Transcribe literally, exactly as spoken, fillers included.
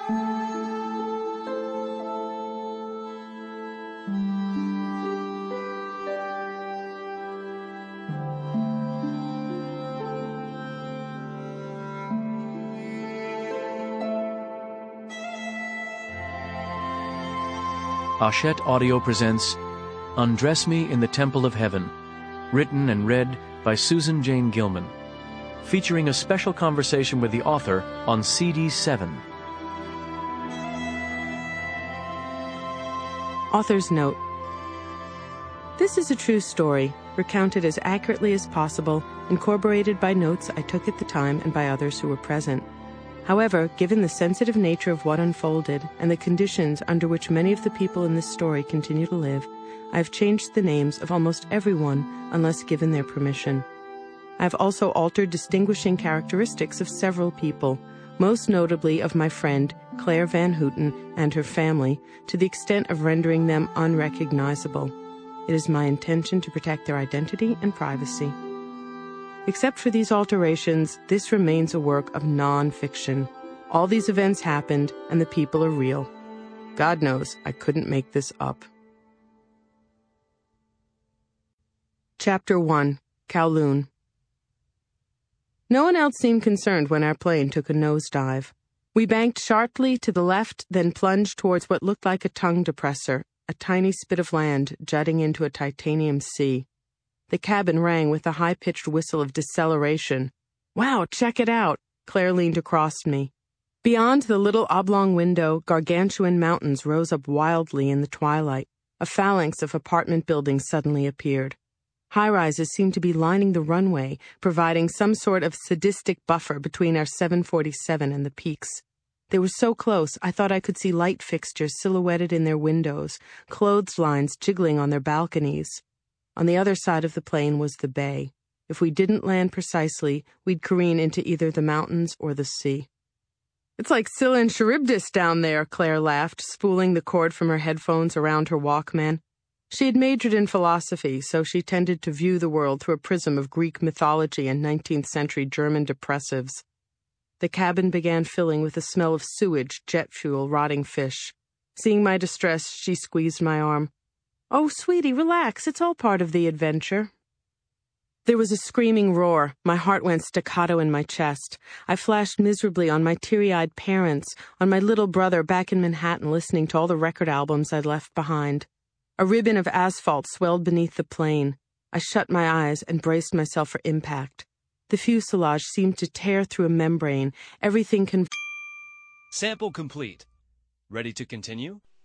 Hachette Audio presents Undress Me in the Temple of Heaven, written and read by Susan Jane Gilman, featuring a special conversation with the author on C D seven. Author's note. This is a true story, recounted as accurately as possible, incorporated by notes I took at the time and by others who were present. However, given the sensitive nature of what unfolded and the conditions under which many of the people in this story continue to live, I have changed the names of almost everyone unless given their permission. I have also altered distinguishing characteristics of several people, most notably of my friend Claire Van Houten and her family, to the extent of rendering them unrecognizable. It is my intention to protect their identity and privacy. Except for these alterations, this remains a work of non-fiction. All these events happened, and the people are real. God knows I couldn't make this up. Chapter one. Kowloon. No one else seemed concerned when our plane took a nosedive. We banked sharply to the left, then plunged towards what looked like a tongue depressor, a tiny spit of land jutting into a titanium sea. The cabin rang with a high-pitched whistle of deceleration. "Wow, check it out!" Claire leaned across me. Beyond the little oblong window, gargantuan mountains rose up wildly in the twilight. A phalanx of apartment buildings suddenly appeared. High-rises seemed to be lining the runway, providing some sort of sadistic buffer between our seven forty-seven and the peaks. They were so close, I thought I could see light fixtures silhouetted in their windows, clotheslines jiggling on their balconies. On the other side of the plane was the bay. If we didn't land precisely, we'd careen into either the mountains or the sea. "It's like Scylla and Charybdis down there," Claire laughed, spooling the cord from her headphones around her Walkman. She had majored in philosophy, so she tended to view the world through a prism of Greek mythology and nineteenth century German depressives. The cabin began filling with a smell of sewage, jet fuel, rotting fish. Seeing my distress, she squeezed my arm. "Oh, sweetie, relax. It's all part of the adventure." There was a screaming roar. My heart went staccato in my chest. I flashed miserably on my teary-eyed parents, on my little brother back in Manhattan listening to all the record albums I'd left behind. A ribbon of asphalt swelled beneath the plane. I shut my eyes and braced myself for impact. The fuselage seemed to tear through a membrane. Everything conv- Sample complete. Ready to continue?